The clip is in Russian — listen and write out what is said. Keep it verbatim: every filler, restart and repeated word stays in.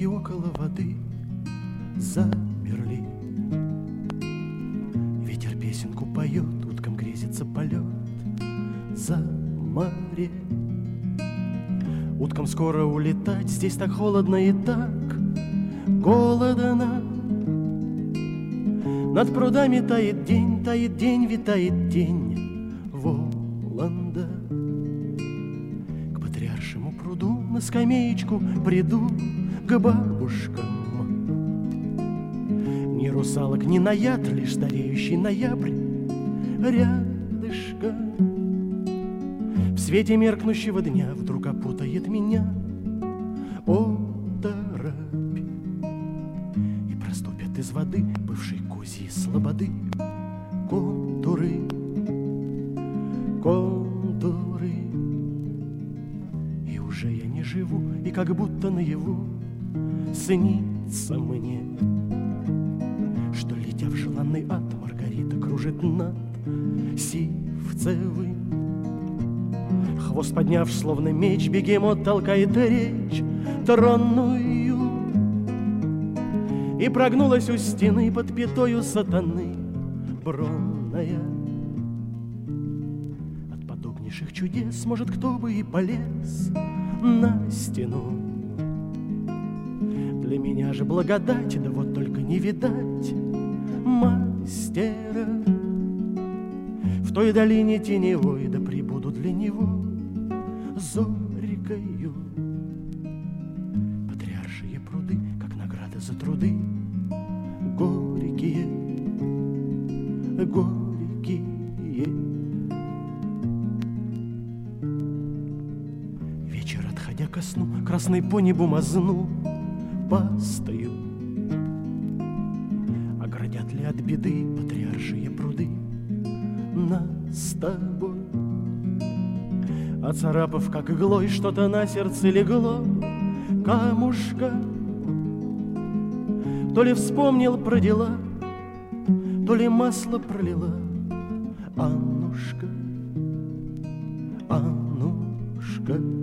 Ветки около воды замерли. Ветер песенку поет, уткам грезится полет за море. Уткам скоро улетать, здесь так холодно и так голодно. Над прудами тает день, тает день, витает тень Воланда. К патриаршему пруду на скамеечку приду к бабушкам. Ни русалок, ни наяд, лишь стареющий ноябрь рядышком. В свете меркнущего дня вдруг опутает меня оторопь, и проступят из воды бывшей козьей слободы контуры, контуры. И уже я не живу, и как будто наяву снится мне, что, летя в желанный ад, Маргарита кружит над Сивцевым. Хвост подняв, словно меч, бегемот толкает речь тронную, и прогнулась у стены под пятою сатаны бронная. От подобнейших чудес, может, кто бы и полез на стену. Для меня же благодать, да вот только не видать мастера. В той долине теневой, да прибуду для него зорькою. Патриаршие пруды, как награда за труды, горькие, горькие. Вечер, отходя ко сну, красной по небу мазну пастою. Оградят ли от беды патриаршие пруды нас с тобой? Оцарапав, как иглой, что-то на сердце легло камушка. То ли вспомнил про дела, то ли масло пролила Аннушка, Аннушка.